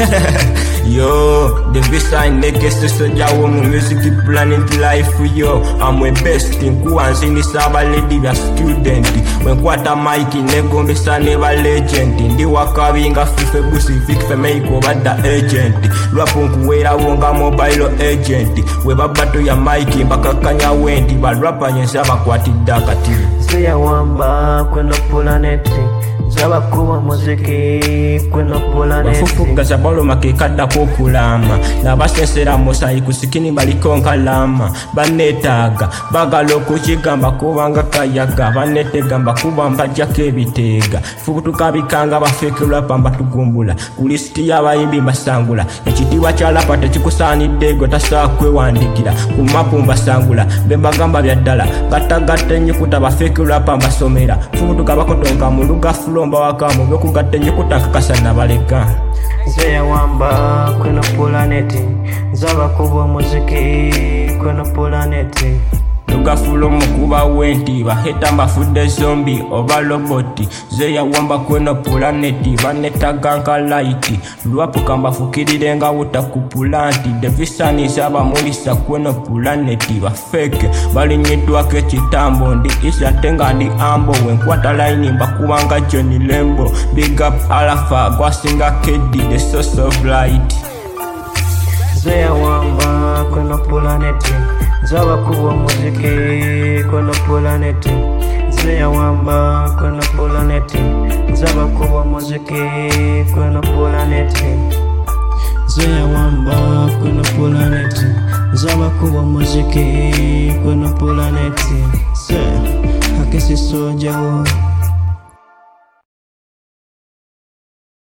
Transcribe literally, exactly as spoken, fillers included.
Yo, the visa in the case to soldier woman music planning life yo. I'm my best in Kuans in the Saba lady a student. When quarter Mike in Nego Missa never legend. In the Wakawinga Fife Busi Vic for make over the agent. Rapun Kuera Wonga mobile agent. We babato ya Mike Bakakanya Wendy, but rapper and Saba Quati Dakati. Say I want back when I pull on it. Zaba kuwa muziki kwena pola neti Wafufuga zabalo makekada pokulama Na basesera mosayi kusikini balikonka lama Banetaga bagalo kuchigamba kubanga kayaga Banetegamba kubamba jake bitega Fukutuka bikanga bafeke ulapamba tugumbula Kulisiti ya baimbi mbasangula Echitiwa chalapa techikusani dego tasakwe wandikira Kumapu mbasangula Bembagamba byadala Gatagate nyikuta bafeke ulapamba somera Fukutuka bakotonka muluga fulo Mba wakamu Byoku gate nyikuta kakasana baleka Zeya wamba kwena pola neti Zaba kuwa muziki kwena pola neti Luga fulo mukuba wenti Baheta mafude zombie oba roboti Zeya wamba kwena pola neti Vaneta ganka laiti Luapu kamba fukirire nga uta kupulanti Devisani zaba mulisa kwena pola neti Bafeke bali nyetuwa kechitambo Ndi isya tenga ndi ambo Wenkwata laini mbakuwanga Johnny Lembo Big up Alpha Gwasinga Kedi the source of light Zeya wamba kwena pola neti Zaba kuwa muziki kwena pola neti Zeya wamba kwena pola neti Zaba kuwa muziki kwena pola neti Zeya wamba kwena pola neti Zaba kuwa muziki kwena pola neti Se hakisi soja wo